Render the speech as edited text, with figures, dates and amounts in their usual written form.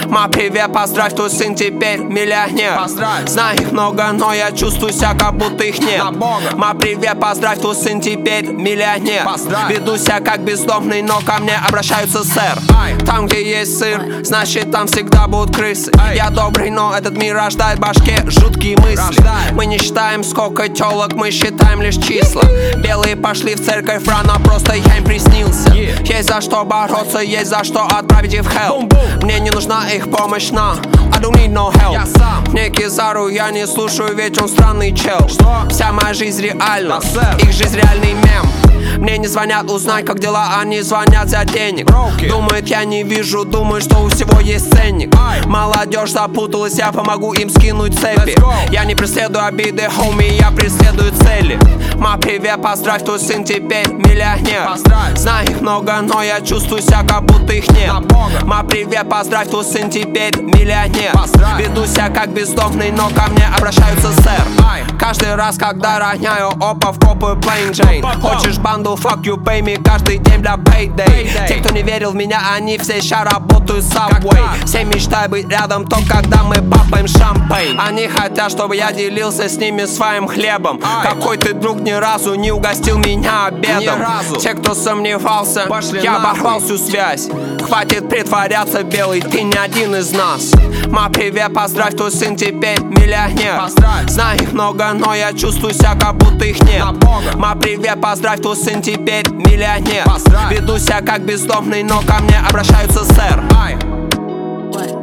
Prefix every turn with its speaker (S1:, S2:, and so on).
S1: Ма, привет, поздравь, твой сын теперь миллионер.
S2: Поздравь.
S1: Знаю их много, но я чувствую себя, как будто их нет. Ма, привет, поздравь, твой сын теперь миллионер.
S2: Поздравь.
S1: Веду себя как бездомный, но ко мне обращаются сэр. Там, где есть сыр, значит там всегда будут крысы. Я добрый, но этот мир рождает в башке жуткие мысли. Мы не считаем, сколько телок, мы считаем лишь числа. Белые пошли в церковь рано, просто я им приснился. Есть за что бороться, есть за что отправить их в hell. Мне не нужна их помощь, на I don't need no help.
S2: Я сам.
S1: Мне Кизару я не слушаю, ведь он странный чел. Вся моя жизнь реальна,
S2: Да,
S1: их жизнь реальный мем. Мне не звонят узнать, как дела, они звонят за денег. Думают, я не вижу, думают, что у всего есть ценник. Молодежь запуталась, я помогу им скинуть цепи. Я не преследую обиды, хоми, я преследую цели. Ма, привет, поздравь, твой сын теперь миллионер. Знаю их много, но я чувствую себя, как будто их нет. Ма, привет, поздравь, твой сын теперь миллионер. Веду себя как бездомный, но ко мне обращаются сэр. Каждый раз, когда роняю опа, вкопаю plain Jane. Хочешь банду, fuck you, pay me каждый день для payday. Те, кто не верил в меня, они все ща работают в Subway. Все мечтают быть рядом, то когда мы папаем шампейн. Они хотят, чтобы я делился с ними своим хлебом. Какой ты друг ни разу не угостил меня обедом. Те, кто сомневался, я оборвал всю связь. Хватит притворяться, белый, ты не один из нас. Ма, привет, поздравь, твой сын теперь миллионер. Знаю их много, но я чувствую себя, как будто их нет. Ма, привет, поздравь, твой сын теперь миллионер. Веду себя как бездомный, но ко мне обращаются сэр.